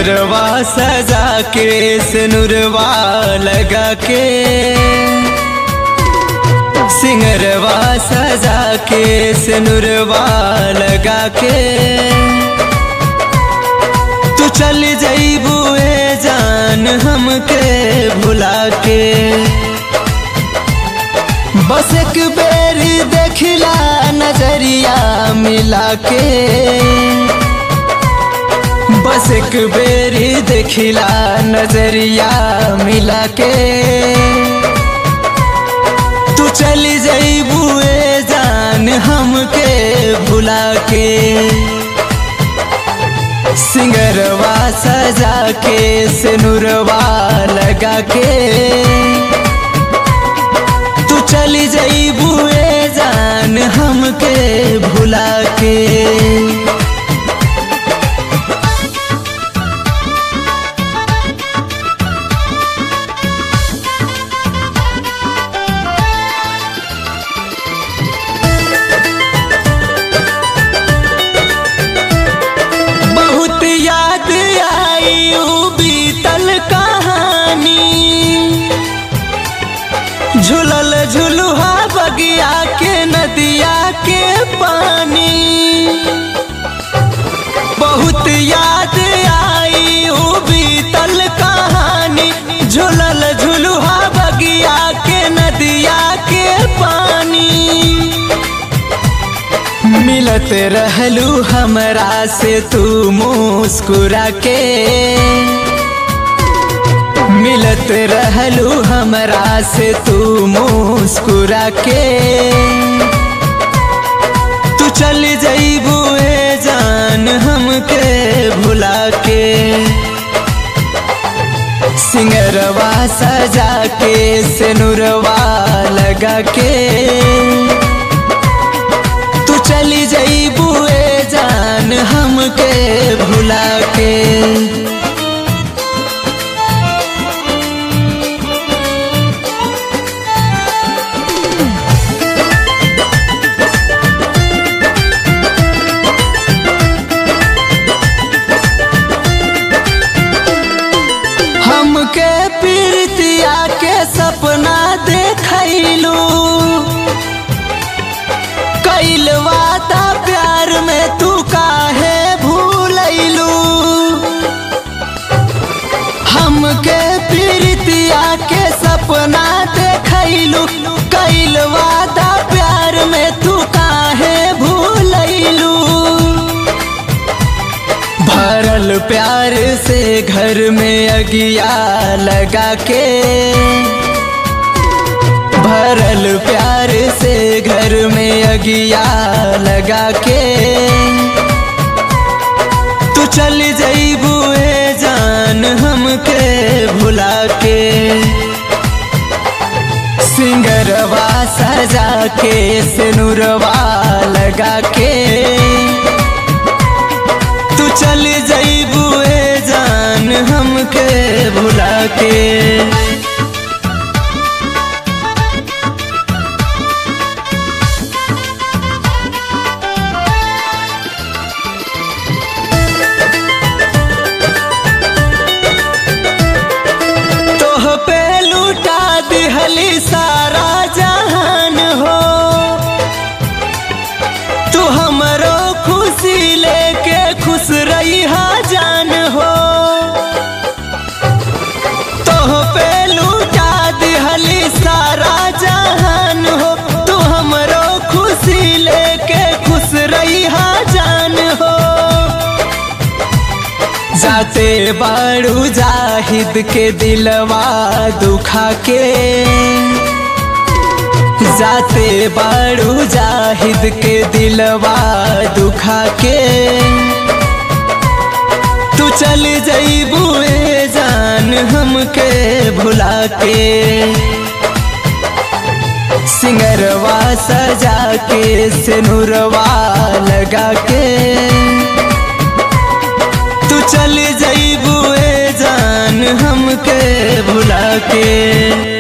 सिंगरवा सजा के सिनुरवा लगा के, सिंगरवा सजा के सिनुरवा लगा के, तू चल जइबू ए जान हमके भुला के। बस एक बेरी देखला नजरिया मिला के, बस एक बेरी देखला नजरिया मिला के, तू चली जइबू ए जान हमके भुला के। सिंगरवा सजा के सिनुरवा लगा के, तू चली जइबू ए जान हमके भुला के। याद आई ऊ बीतल कहानी, झुलल झुलुहा बगिया के नदिया के पानी। बहुत याद आई ऊ बीतल कहानी, झुलल झुलुहा बगिया के नदिया के पानी। मिलत रहलू हमरा से तू मुस्कुरा के, मिलत रहलू हमरा से तू मुस्कुरा के, तू चल जइबू ए जान हमके भुला के। सिंगरवा सजा के सिनुरवा लगा के, चली जइबू ए जान हमके भुला के। हमके प्रीतिया के सपना देखैलू, कैल वादा प्यार में तू काहे भूलैलू। हमके प्रीतिया के सपना देखैलू, कैल वादा प्यार में तू काहे भूलैलू। भरल प्यार से घर में अगिया लगा के, भरल प्यार से घर में अगिया लगा के, तू चल जइबू ए जान हमके भुला के। सिंगरवा सजा के सिनुरवा लगा के, तू चल जइबू ए जान हमके भुला के। दिहली सारा जहान हो, तू हमरो खुशी लेके खुश रही जान हो। तोह पे लूटा दिहली सारा जहान हो, तू हमरो खुशी लेके खुश रही जान हो। जाते बाड़ू जाहिद के दिलवा दुखा के, जाते बाड़ू जाहिद के दिलवा दुखा के, तू चल जइबू ए जान हमके भुला के। सिंगरवा सजा के सिनुरवा लगा के, तू चल जइबू ए जान हमके भुला के।